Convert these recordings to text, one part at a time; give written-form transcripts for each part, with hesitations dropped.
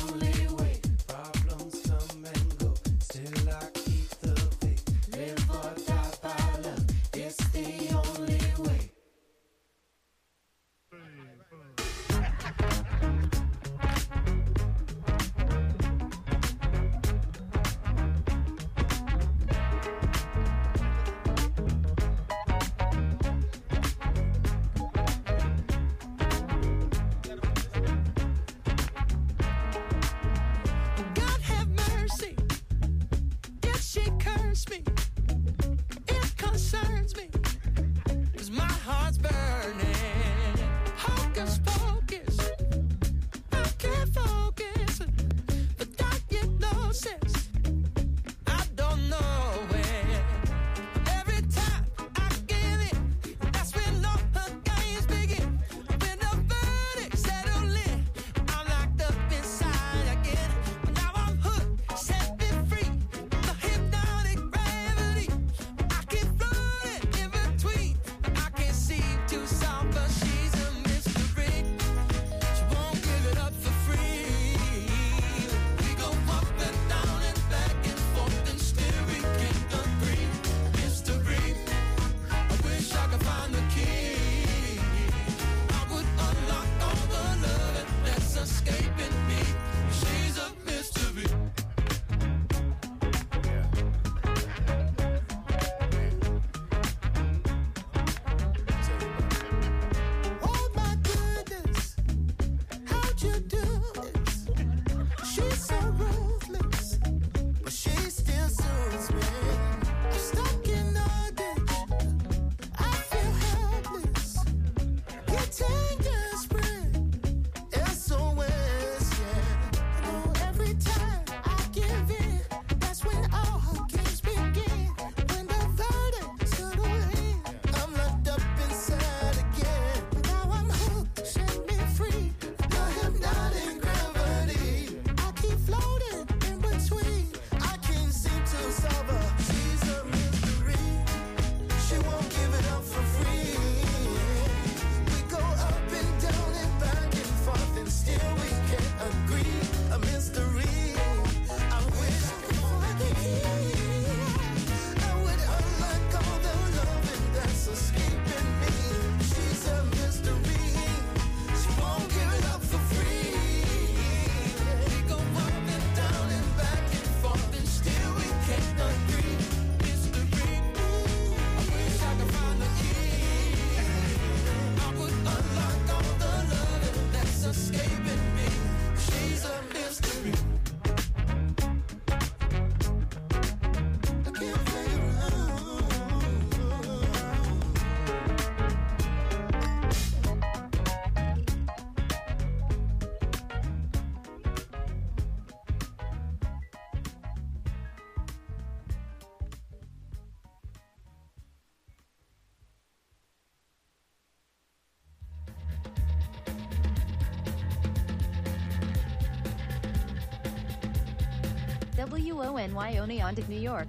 WONY Oneonta, New York.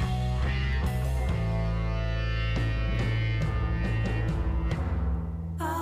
I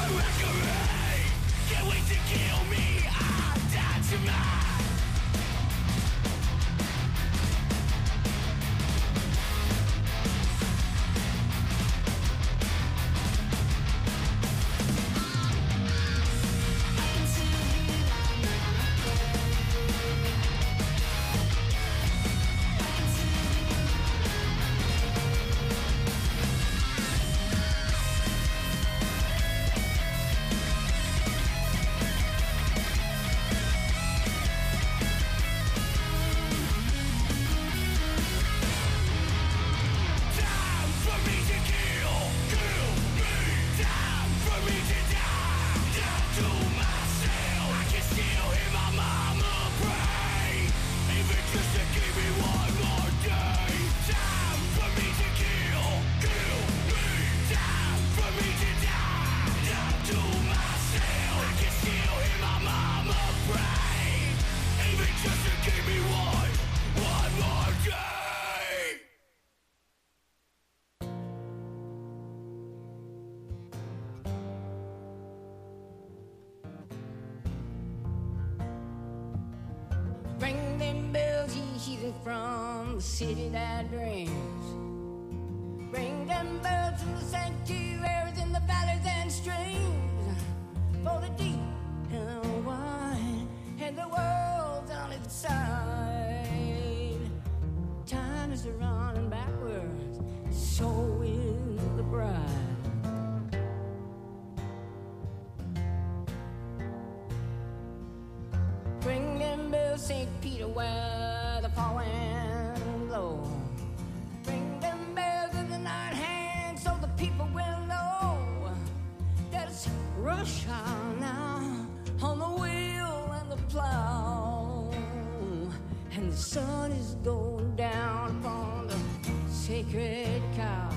Ring them bells, ye heathen from the city that dreams. Ring them bells in the sanctuaries, in the valleys and streams. For the deep and the wide, and the world's on its side. Time is running backwards, so is the bride. Ring them bells, St. Peter, where the fall wind blow. Ring them bells in the night hand, so the people will know that it's rush hour now on the wheel and the plow. And the sun is going down upon the sacred cow.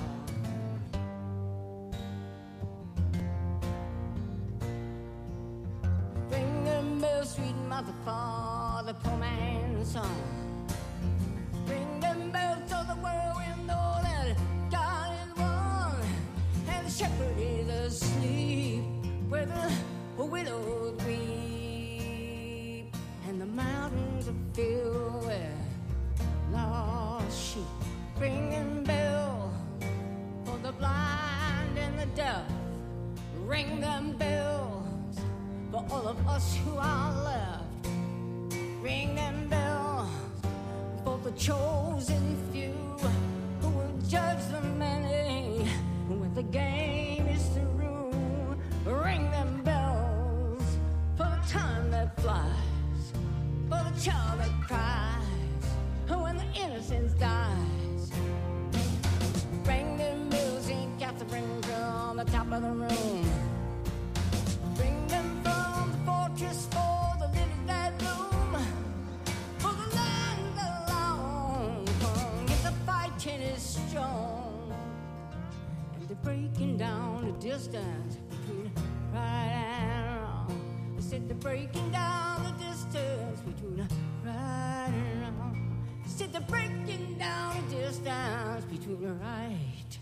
Ring them bells, sweet mother, for the poor man's son. Ring them bells so the world will know that God is one, and the shepherd is asleep where the widows weep, and the mountains are filled with lost sheep. Ring them bells for the blind and the deaf. Ring them bells for all of us who are left. Ring them bells for the chosen few who will judge the many when the game is through. Ring them bells for the time that flies, for the child that cries when the innocence dies. Ring them bells, St. Catherine, from the top of the room. Bring them from the fortress for the lilies that bloom, for the land that long if the fighting is strong, and they're breaking down the distance between right and wrong. I said they're breaking down the distance between right and wrong. I said they're breaking down the distance between right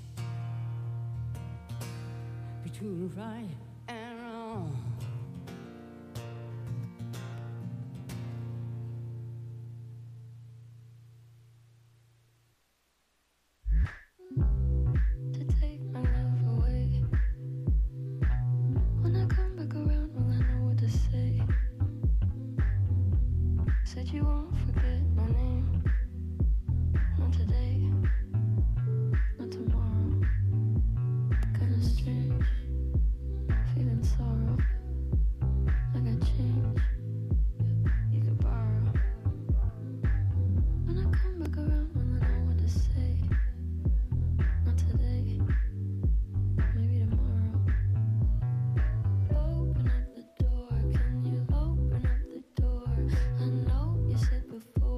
and wrong. To take my love away. When I come back around, will I know what to say? Said you won't forget my name. Not today, not tomorrow. Kinda strange, feeling sorrow. I got change you could borrow. When I come back around, will I know what to say? Not today, maybe tomorrow. Open up the door, can you open up the door? I know you said before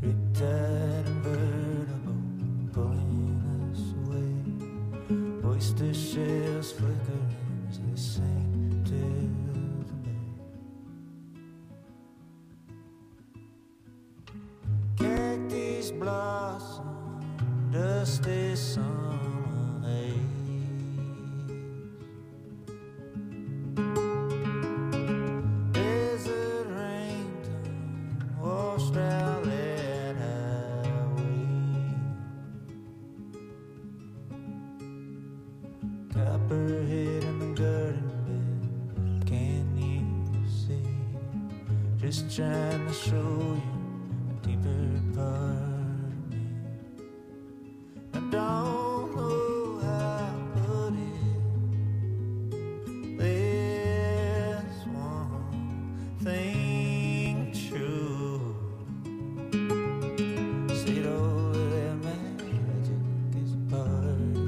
Riptide invertible pulling us away. Oyster shells flicker as they sink to the bay. Cactus blossom, dusty summer haze. Desert rain washed out that highway. Copperhead in the garden bed, can you see? Just trying to show you a deeper part of me. I don't know how to put it. There's one thing true. Said all of that magic is a part of you.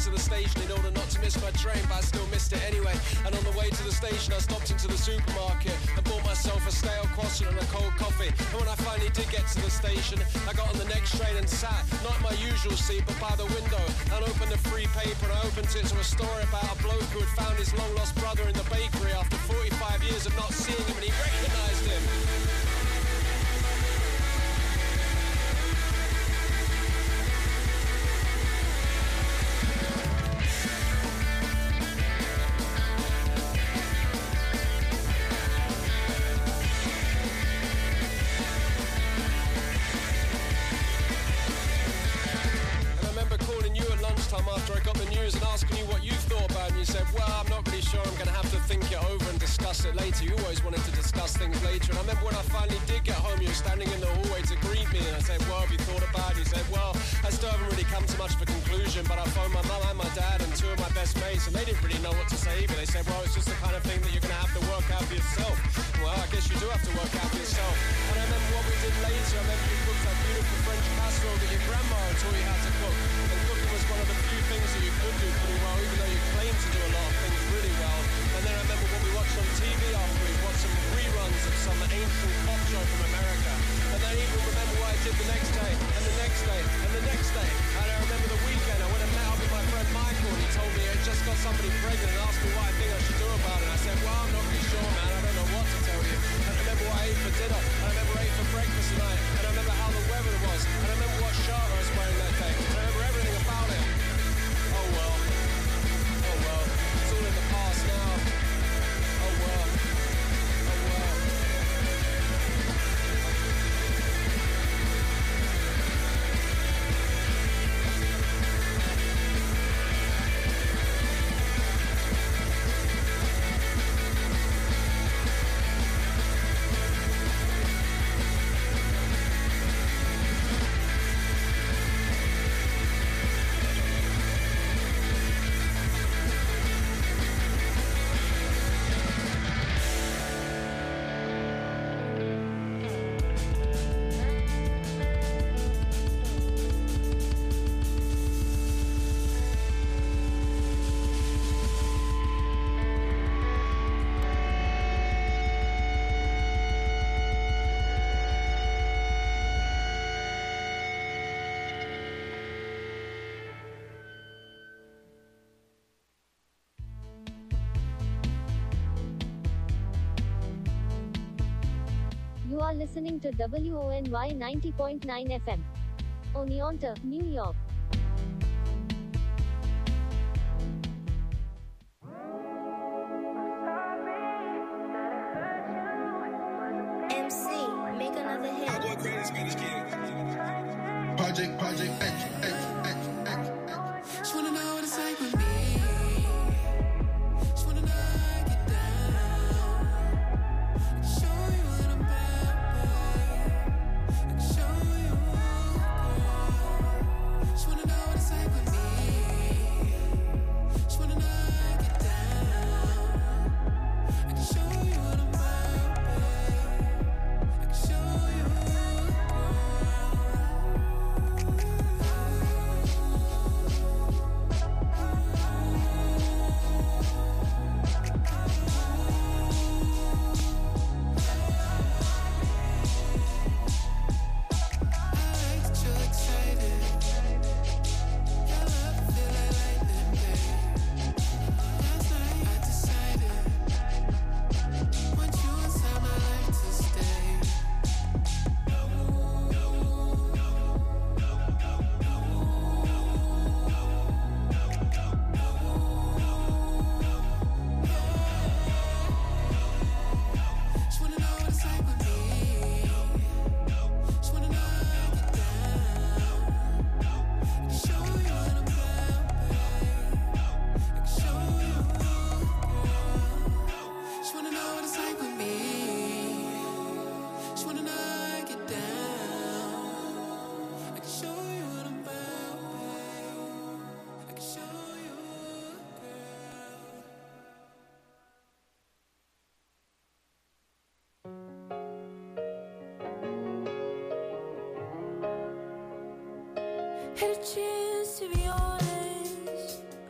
to the station in order not to miss my train, but I still missed it anyway. And on the way to the station, I stopped into the supermarket and bought myself a stale croissant and a cold coffee. And when I finally did get to the station, I got on the next train and sat, not in my usual seat, but by the window, and opened a free paper, and I opened it to a story about a bloke who had found his long-lost brother in the bakery after 45 years of not seeing him, and he recognised him. After I got the news and asking you what you thought about it, and you said, well, I'm not really sure, I'm going to have to think it over and discuss it later. You always wanted to discuss things later, and I remember when I finally did get home, you were standing in the hallway to greet me, and I said, well, have you thought about it? You said, well, I still haven't really come to much of a conclusion, but I phoned my mum and my dad and two of my best mates, and they didn't really know what to say either. They said, well, it's just the kind of thing that you're going to have to work out for yourself. Well, I guess you do have to work out for yourself. And I remember what we did later. I remember you cooked that beautiful French casserole that your grandma had taught you how to cook, and cooking was one of the few things that you could do pretty well, even though you claim to do a lot of things really well. And then I remember what we watched on TV afterwards, watched some reruns of some ancient cop show from America. And then I even remember what I did the next day, and the next day, and the next day. And I remember the weekend, I went and met up with my friend Michael, and he told me he had just got somebody pregnant and asked me what I think I should do about it. And I said, well, I'm not really sure, man, I don't know what to tell you. And I remember what I ate for dinner, and I remember what I ate for breakfast tonight, and I remember how the weather was, and I remember what shirt I was wearing that day, and I remember everything about it. Oh well, it's all in the past now. Oh well. You are listening to WONY 90.9 FM. Oneonta, New York. MC, make another hit. Project X. Just wanna know what it's like with me. Just wanna know I get down. I can show you that I'm bad, babe. I can show you, girl. Just wanna know what it's like with me. Just wanna know I get down. I can show you that I'm bad, babe. I can show you, girl. Had a chance to be honest.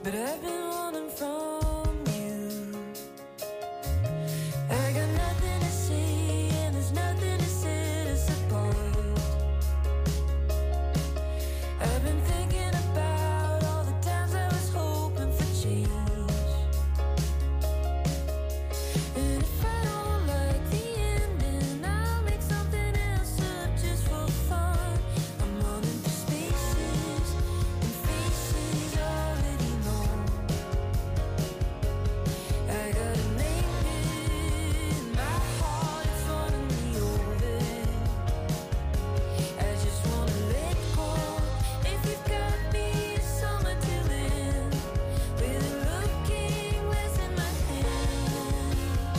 but I've been running from you. I got nothing to say, and there's nothing to set us apart. I've been thinking about all the times I was hoping for change. And if I don't like the ending, I'll make something else up just for fun. I'm running through spaces and faces already known. I got a name in my heart, it's running me over. I just wanna let go. If you've got me, summer till then, with a looking glass in my hand.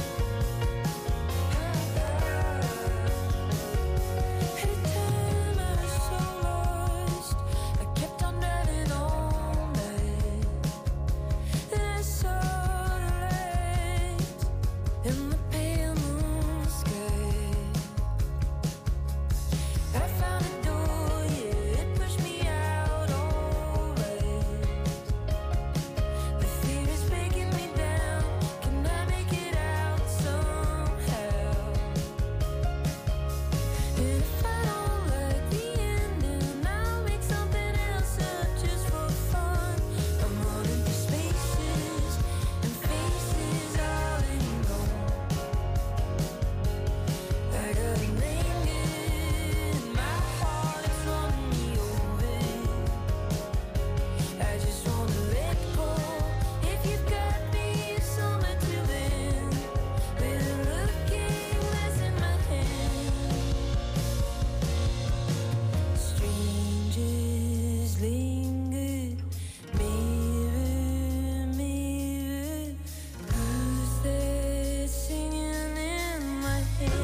Every time I was so lost, I kept on driving all night. Then I saw the lights in the pale moon sky. I found a door, yeah, it pushed me out alright. The fear is breaking me down, can I make it out somehow? And if I don't like the ending, I'll make something else up just for fun. I'm running through spaces and faces already known. I got a name in my heart, it's running me over. I just wanna let go. If you've got me, summer till then, with a looking glass in my hand. Strangers linger, mirror, mirror, who's there singing in my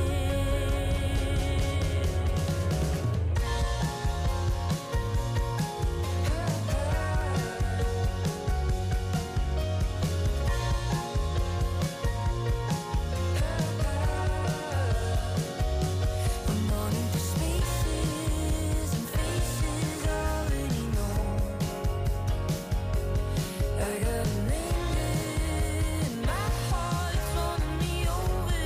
I'm running through spaces and faces already known. I got a name in my heart, it's running me over.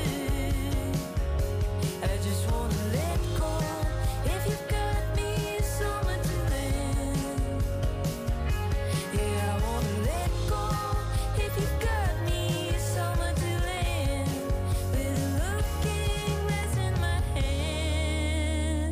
I just wanna let go. If you've got me, summer till then. Yeah, I wanna let go. If you've got me, summer till then, with a looking glass in my hand.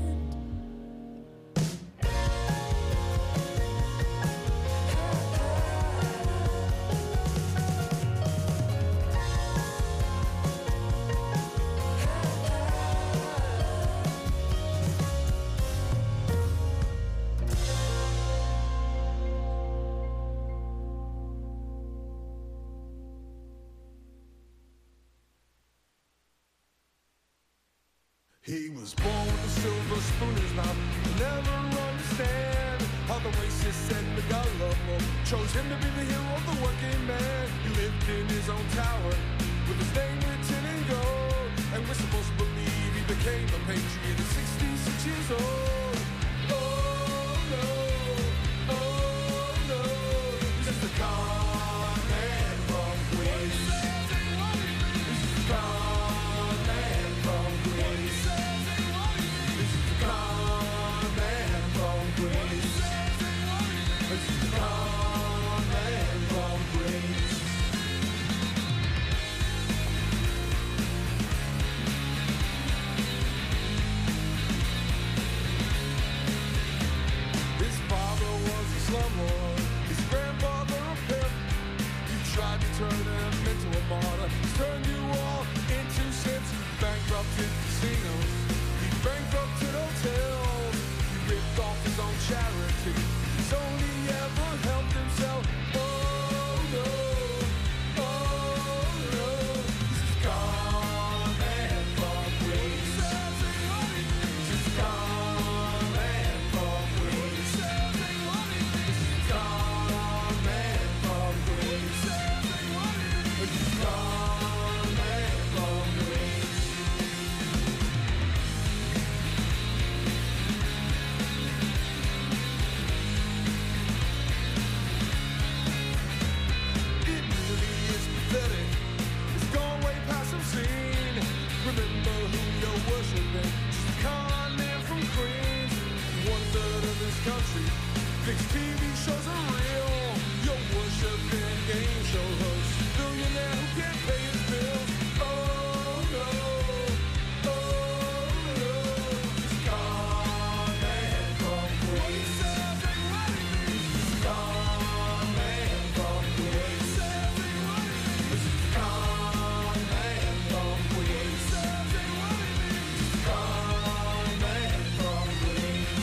He was born with a silver spoon in his mouth. He'll never understand how the racist and the gullible chose him to be the hero of the working man. He lived in his own tower with his name written in gold, and we're supposed to believe he became a patriot at 66 years old. Oh no, oh no, he's just a con man from Queens. He's just a con man from Queens. He's just a con man from Queens. He's just a con man from Queens. His father was a slumlord, his grandfather a pimp. You tried to turn him into a martyr, he's turned you all into simps. He bankrupted casinos, he bankrupted hotels, he ripped off his own charity, he's only ever helped himself. Oh no, oh no, he's just a con man from Queens. He's just a con man from Queens. He's just a con man from Queens. He's just a con man from Queens. street. Thinks TV shows are real. Your worshiping game show host, billionaire who can't pay his bills. Oh no, it's con man from Queens. It's con man from Queens. This is con man from Queens. Con man from Queens.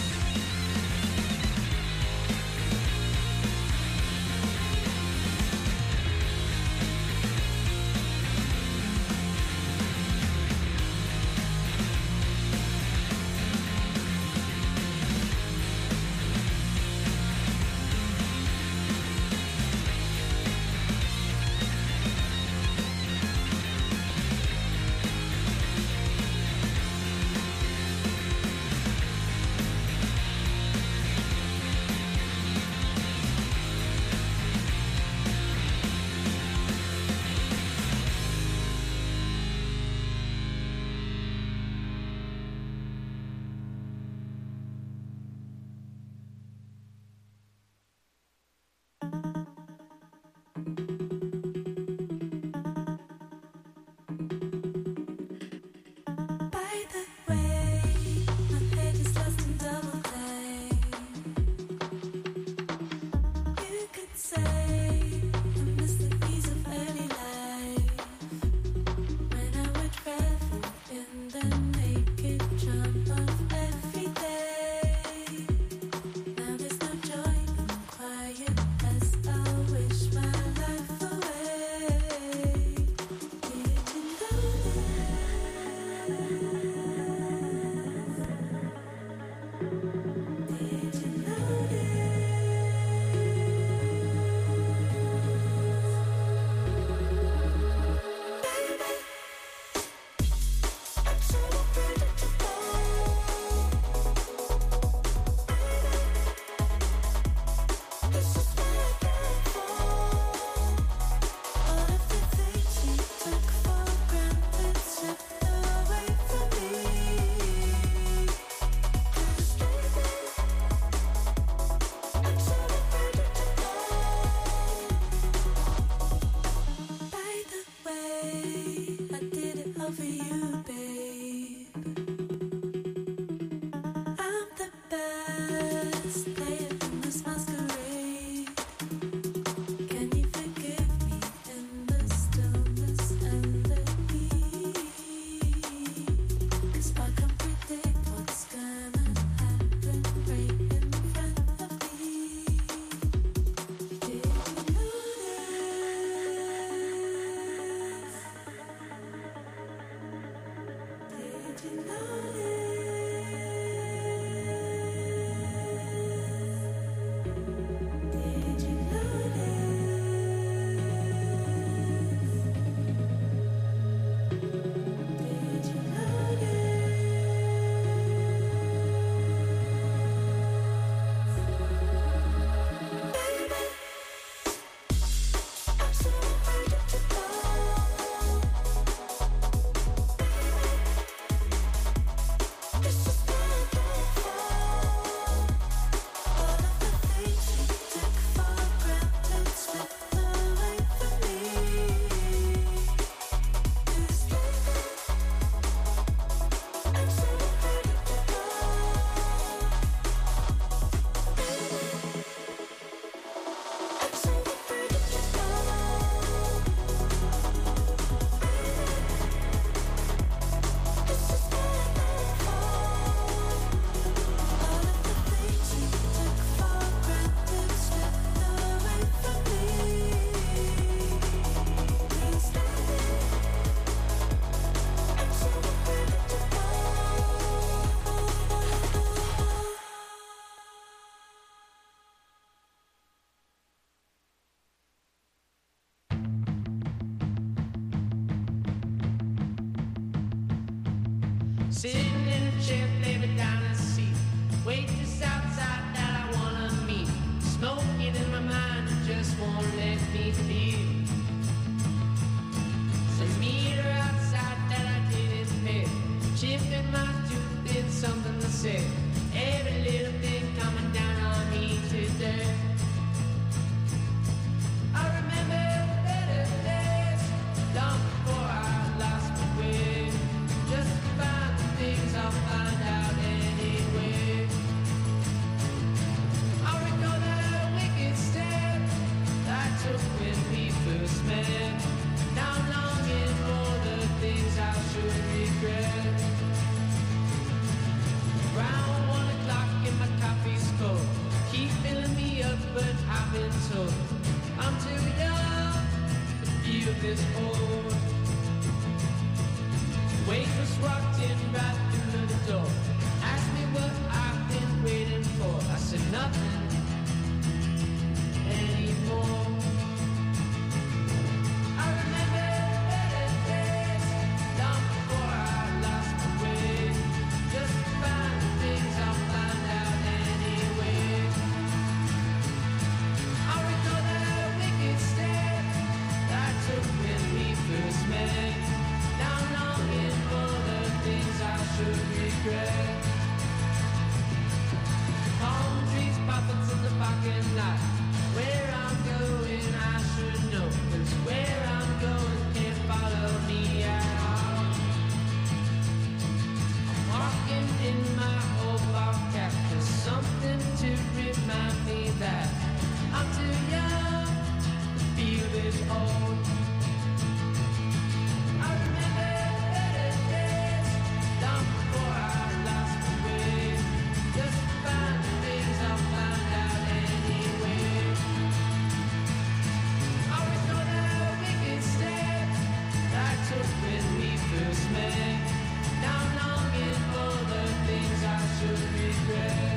By the way, my head is lost in double play. You could say I miss the ease of early life, when I would revel in the naked charm of every day. Now there's no joy in the quiet as I wish my life away. Did you know Did you This is where I came from. All of the things you took for granted slipped away from me. I'm so afraid to know. By the way, I did it all for you, babe. I'm the best player in this masquerade. Can you forgive me in the stillness and the heat? 'Cause I can predict what's gonna happen right in front of me. Did you know Did you know Did you Did you Baby, I'm so afraid to know. This is where I came from. All of the things you took for granted slipped away from me. This baby, I'm so afraid to know. I'm so afraid to know. This is where I came from. All of the things you took for granted slipped away from me. This baby, I'm so afraid to know. Sitting in a chair, baby, down the seat. Waitress outside that I wanna meet. Smoking in my mind, it just won't let me feel. Some meter outside that I didn't pay. Chip in my tooth, did something to say. Every little thing coming down on but I've been told I'm too young to feel this old. Weight was walked in right through the door. Asked me what I've been waiting for. I said nothing anymore. I remember better days, long before I lost my way. Just to find the things I'll find out anyway. I recall that wicked step I took when we first met. Now I'm longing for the things I should regret. Palm trees popping in the parking lot. Where I'm going I should know, 'cause where I'm going can't follow me at all. I'm walking in my old ball cap, just something to remind me that I'm too young to feel this old. I remember better days, long before I lost my way. Just to find the things I'll find out anyway. I recall that wicked step I took when we first met. Now I'm longing for the things I should regret.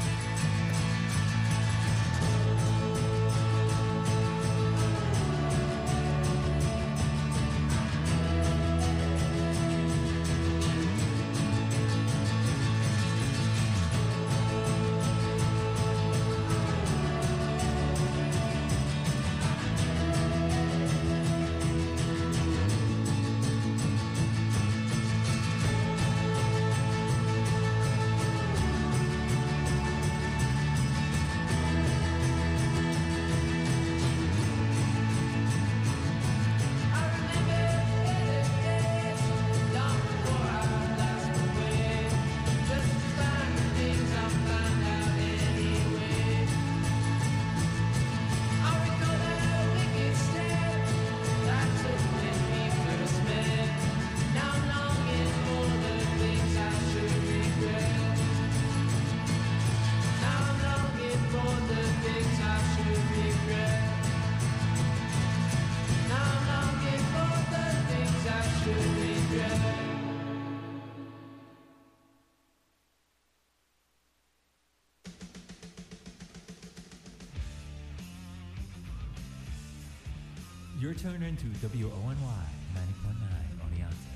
You're tuned into WONY 90.9 Oneonta.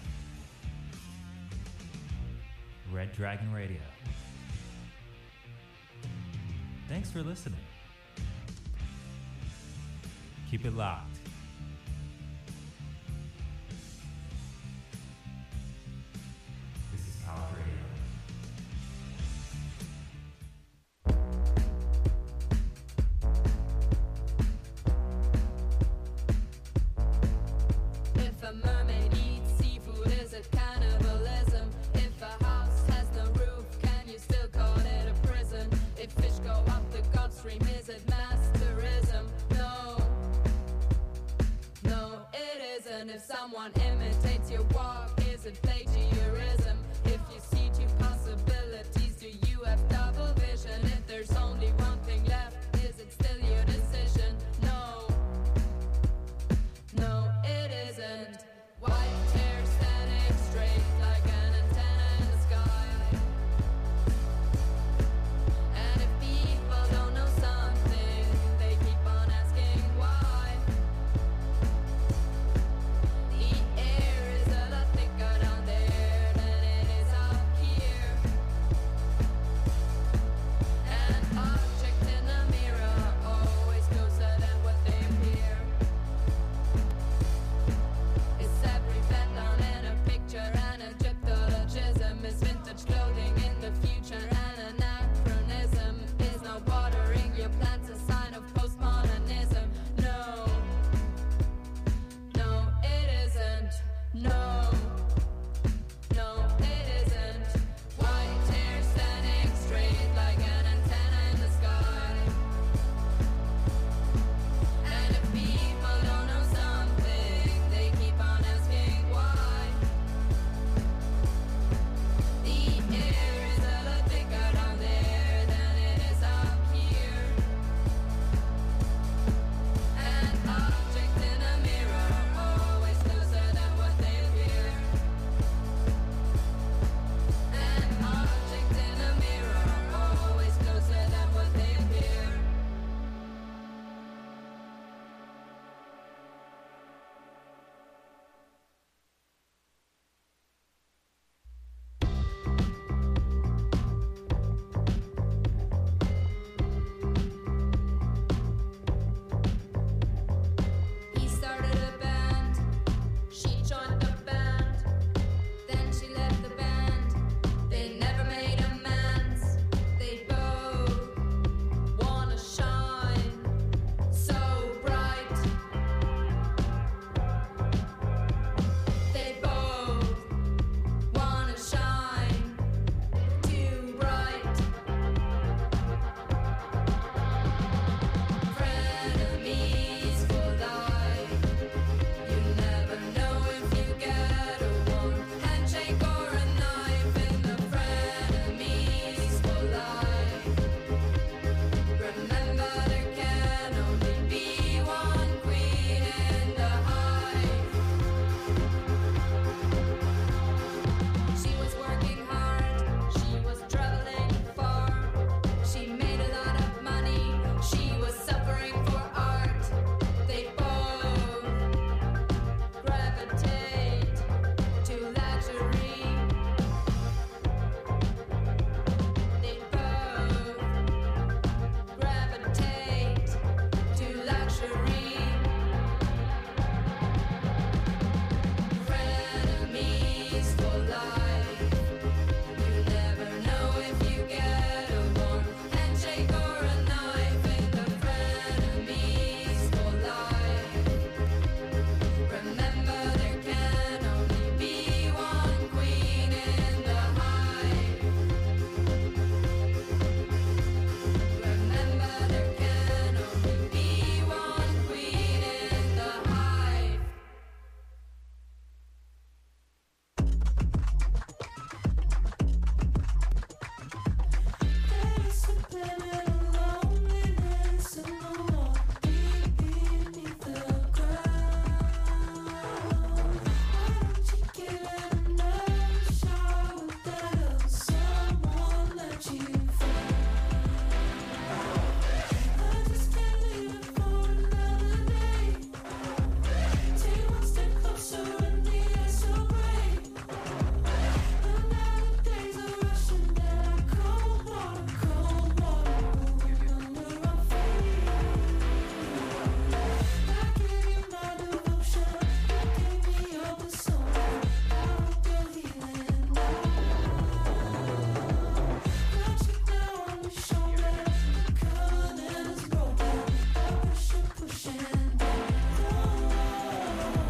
Red Dragon Radio. Thanks for listening. Keep it locked. This is Power Radio. If a mermaid eats seafood, is it cannibalism? If a house has no roof, can you still call it a prison? If fish go up the Gulf Stream, is it masterism? No, no, it isn't. If someone imitates your walk, is it plagiarism?